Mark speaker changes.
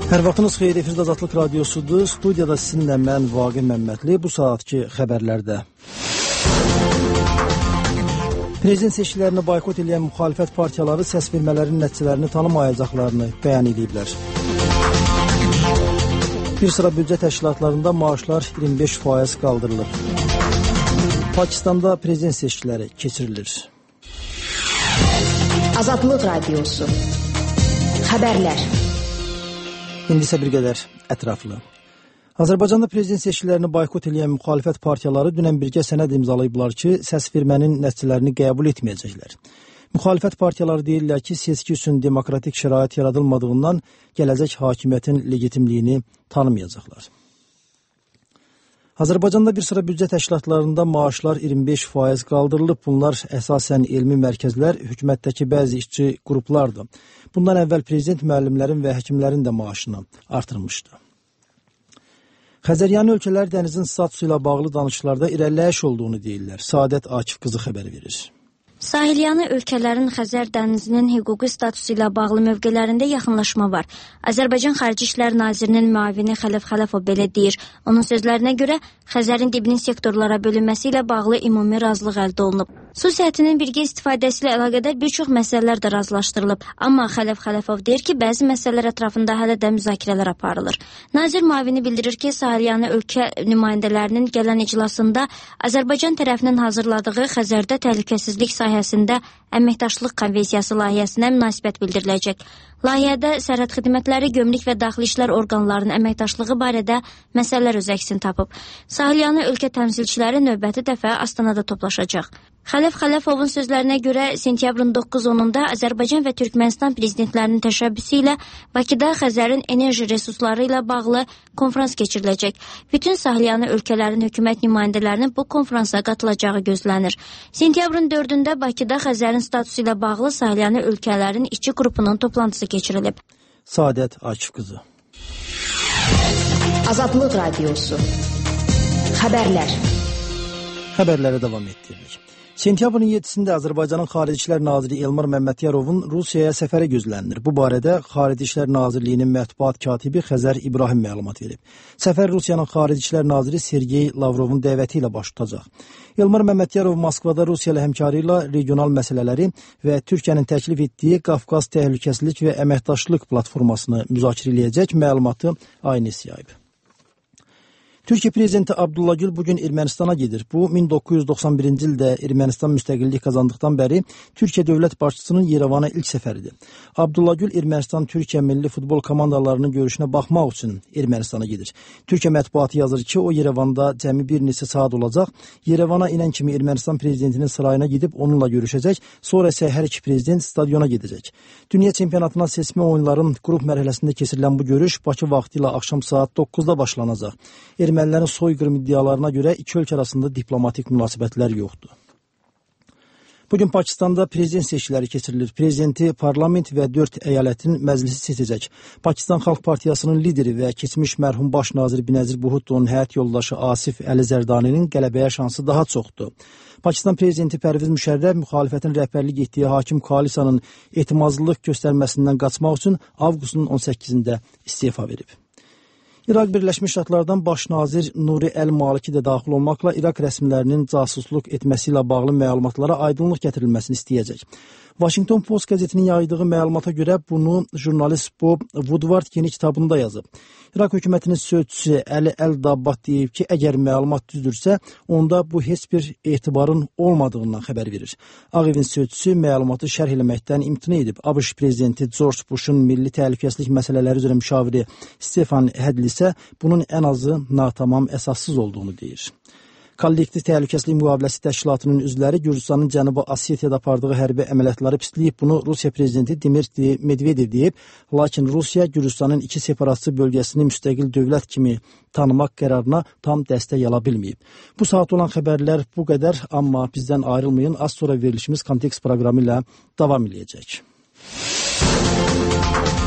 Speaker 1: Hər vaxtınız xeyir, efirdə Azadlıq Radiosudur. Studiyada sizinlə mən Vaqif Məmmədli. Bu saatki xəbərlərdə. Prezident seçkilərini boykot edən müxalifət partiyaları səs vermələrin nəticələrini tanımayacaqlarını bəyan ediblər. Bir sıra büdcə təşkilatlarında maaşlar 25% qaldırılır. Pakistanda prezident seçkiləri keçirilir.
Speaker 2: Azadlıq Radiosu. Xəbərlər.
Speaker 1: İndi isə bir qədər ətraflı. Azərbaycanda prezident seçkilərini boykot edən müxalifət partiyaları dünən birgə sənəd imzalayıblar ki, səs vermənin nəticələrini qəbul etməyəcəklər. Müxalifət partiyaları deyirlər ki, seçki üçün demokratik şərait yaradılmadığından gələcək hakimiyyətin legitimliyini tanımayacaqlar. Azərbaycanda bir sıra büdcə təşkilatlarında maaşlar 25% qaldırılıb. Bunlar əsasən elmi mərkəzlər, hökumətdəki bəzi işçi qruplardır. Bundan əvvəl prezident müəllimlərin və həkimlərin də maaşını artırmışdı. Xəzəryanı ölkələr dənizin statusu ilə bağlı danışıqlarda irəliləyiş olduğunu deyirlər. Səadət Akif qızı xəbər verir.
Speaker 3: Sahilyanı ölkələrin Xəzər dənizinin hüquqi statusu ilə bağlı mövqelərində yaxınlaşma var. Azərbaycan Xarici İşlər Nazirinin müavini Xələf Xələfov belə deyir. Onun sözlərinə görə Xəzərin dibinin sektorlara bölünməsi ilə bağlı ümumi razılıq əldə olunub. Su səthinin birgə istifadəsi ilə əlaqədar bir çox məsələlər də razılaşdırılıb. Amma Xələf Xələfov deyir ki, bəzi məsələlər ətrafında hələ də müzakirələr aparılır. Nazir müavini bildirir ki, Sahilyanı ölkə nümayəndələrinin gələn iclasında Azərbaycan tərəfinin hazırladığı Xəzərdə təhlükəsizlik sahəsində əməkdaşlıq konvensiyası layihəsinə münasibət bildiriləcək. Layihədə sərhəd xidmətləri, gömrük və daxili işlər orqanlarının əməkdaşlığı barədə məsələlər öz əksini tapıb. Sahilyanı ölkə təmsilçiləri növbəti dəfə Astanada toplaşacaq. Xələf Xələfovun sözlərinə görə sentyabrın 9-10-da Azərbaycan və Türkmənistan prezidentlərinin təşəbbüsü ilə Bakıda Xəzərin enerji resursları ilə bağlı konfrans keçiriləcək. Bütün Sahilyanı ölkələrin hökumət nümayəndələrinin bu konfransa qatılacağı gözlənir. Sentyabrın 4-də Bakıda Xəzərin statusu ilə bağlı Sahilyanı ölkələrin işçi qrupunun toplantısı keçirilib.
Speaker 1: Səadət Akif qızı.
Speaker 2: Azadlıq Radiosu. Xəbərlər.
Speaker 1: Xəbərlərə davam etdiririk. Sentyabrın 7-də Azərbaycanın Xarici İşlər Naziri Elmar Məmmədyarovun Rusiyaya səfəri gözlənilir. Bu barədə Xarici İşlər Nazirliyinin mətbuat katibi Xəzər İbrahim məlumat verib. Səfər Rusiyanın Xarici İşlər Naziri Sergey Lavrovun dəvəti ilə baş tutacaq. Elmar Məmmədyarov Moskvada Rusiya ilə həmkarı ilə regional məsələləri və Türkiyənin təklif etdiyi Qafqaz Təhlükəsizlik və Əməkdaşlıq platformasını müzakirə edəcək, məlumatı Aynes yayıb. Türkiyə prezidenti Abdullah Gül bugün Ermənistana gedir. Bu, 1991-ci ildə Ermənistan müstəqillik qazandıqdan bəri Türkiyə dövlət başçısının Yerevana ilk səfəridir. Abdullah Gül Ermənistan-Türkiyə milli futbol komandalarının görüşünə baxmaq üçün Ermənistana gedir. Türkiyə mətbuatı yazır ki, o Yerevanda cəmi bir neçə saat olacaq. Yerevana inən kimi Ermənistan prezidentinin sarayına gedib onunla görüşəcək, sonra isə hər iki prezident stadiona gedəcək. Dünya çempionatına seçmə oyunların qrup mərhələsində keçirilən bu görüş Bakı vaxtı ilə axşam saat 9-da başlanacaq. Ermənilərin soyqırım iddialarına görə iki ölkə arasında diplomatik münasibətlər yoxdur. Bugün Pakistanda prezident seçkiləri keçirilir. Prezidenti parlament və 4 əyalətin məclisi seçəcək. Pakistan Xalq Partiyasının lideri və keçmiş mərhum baş nazir Binəzir Bhutto'nun həyat yoldaşı Asif Əli Zərdaninin qələbəyə şansı daha çoxdur. Pakistan prezidenti Pərviz Müşərrəf müxalifətin rəhbərlik etdiyi hakim koalisiyanın etimadsızlıq göstərməsindən qaçmaq üçün avqustun 18-də istefa verib. İraq Birləşmiş Ştatlardan baş nazir Nuri Əl-Maliki də daxil olmaqla İraq rəsmilərinin casusluq etməsi ilə bağlı məlumatlara aydınlıq gətirilməsini istəyəcək. Washington Post qəzetinin yaydığı məlumata görə bunu jurnalist Bob Woodward yeni kitabında yazıb. İraq hökumətinin sözçüsü Əli Əl-Dabbat deyib ki, əgər məlumat düzdürsə, onda bu heç bir etibarın olmadığından xəbər verir. Ağ Evin sözçüsü məlumatı şərh eləməkdən imtina edib. ABŞ prezidenti George Bush'un milli təhlükəsizlik məsələləri üzrə müşaviri Stefan Hadley isə bunun ən azı natamam əsassız olduğunu deyir. Kollektiv Təhlükəsizlik Müqaviləsi Təşkilatının üzvləri Gürcüstanın Cənubi Osetiyada apardığı hərbi əməliyyatları pisləyib. Bunu Rusiya prezidenti Dmitri Medvedev deyib. Lakin Rusiya Gürcüstanın iki separatçı bölgəsini müstəqil dövlət kimi tanımaq qərarına tam dəstək ala bilməyib. Bu saat olan xəbərlər bu qədər, amma bizdən ayrılmayın. Az sonra verilişimiz kontekst proqramı ilə davam edəcək.